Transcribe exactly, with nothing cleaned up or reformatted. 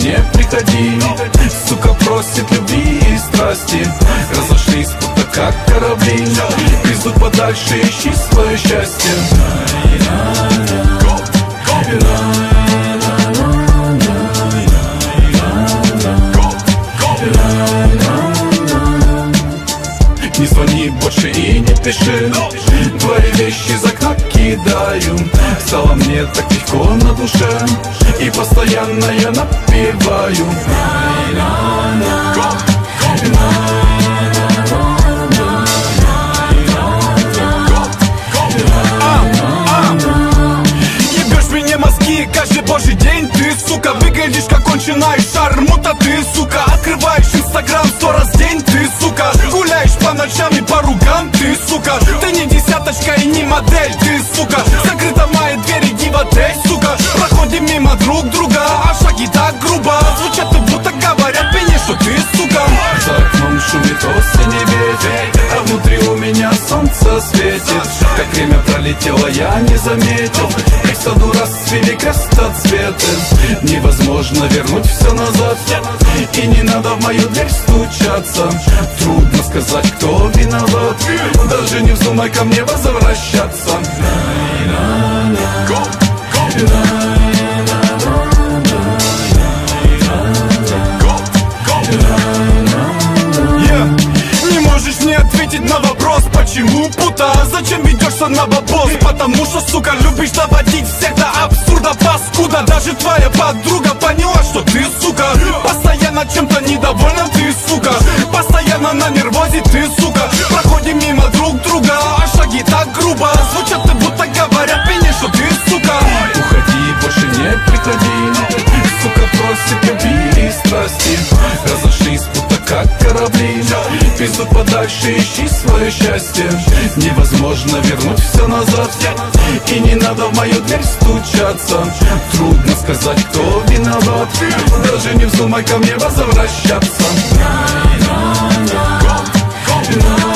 не приходи. Сука просит любви и страсти, разошлись будто как корабли. Везут подальше, ищи свое счастье. Не звони больше и не пиши, твои вещи из окна кидаю. Стало мне так легко на душе, и постоянно я напеваю. Ебешь мне мозги каждый божий день, ты, сука. Выглядишь как конченая шармута, ты, сука. Открываешь инстаграм сто раз в день, ты, сука. Гуляешь по ночам и по ругам, ты, сука. Ты не десяточка и не модель, ты, сука. Закрыта моя дверь, иди в отель, сука. Проходим мимо друг друга, а шаги так грубо звучат, и будто говорят мне, что ты, сука. За окном шумит осенний ветер, а внутри у меня солнце светит. Как время пролетело, я не заметил, как в саду расцвели крестоцветы. Невозможно вернуть все назад, и не надо в мою дверь стучаться. Трудно сказать, кто виноват, даже не вздумай ко мне возвращаться. Не можешь мне ответить на вопрос, почему, пута? Зачем ведешься на бабос? Потому что, сука, любишь доводить всех до абсурда, паскуда. Даже твоя подруга поняла, что ты, сука, постоянно чем-то недовольна, ты, сука. Постоянно на нервозе, ты, сука. Проходим мимо друг друга, а шаги так грубо звучат, и будто говорят мне, что ты, сука. Уходи, больше не приходи, сука просит любви и страсти. Разошлись будто как корабли, везут подальше, ищи свое счастье. Невозможно вернуть все назад, и не надо в мою дверь стучаться. Трудно сказать, кто виноват, даже не вздумай ко мне возвращаться.